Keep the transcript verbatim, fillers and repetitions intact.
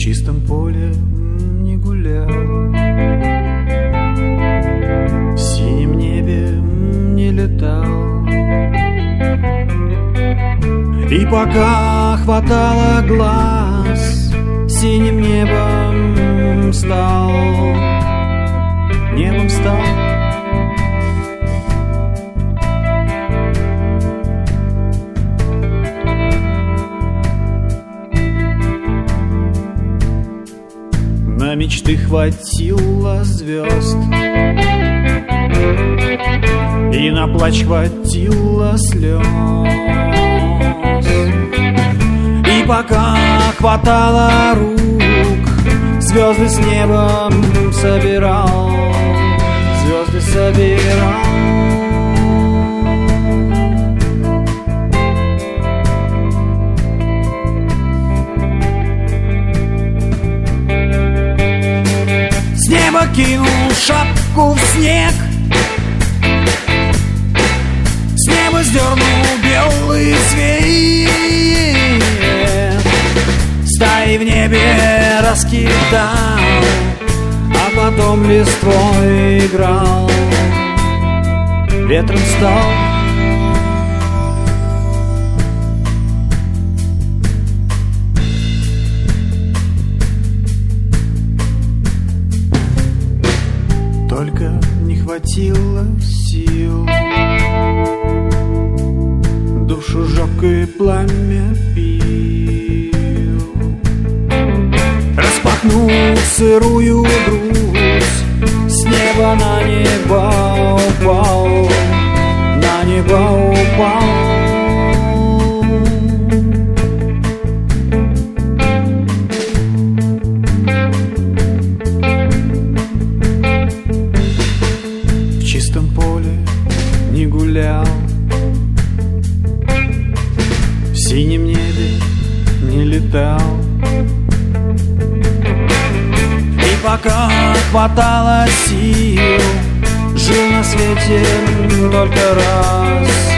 чистом поле не гулял, в синем небе не летал. И пока хватало глаз, синим небом стал, небом стал. На мечты хватило звезд, и на плач хватило слез. И пока хватало рук, звезды с небом собирал, звезды собирал. С неба кинул шапку в снег, с неба сдернул белый цвет, стаи в небе раскидал, а потом листвой играл, ветром стал. Только не хватило сил, душу жёг и пламя пил. Распахнул сырую грудь, с неба на небо упал, на небо упал. В чистом поле не гулял, в синем небе не летал. И пока хватало сил, жил на свете только раз.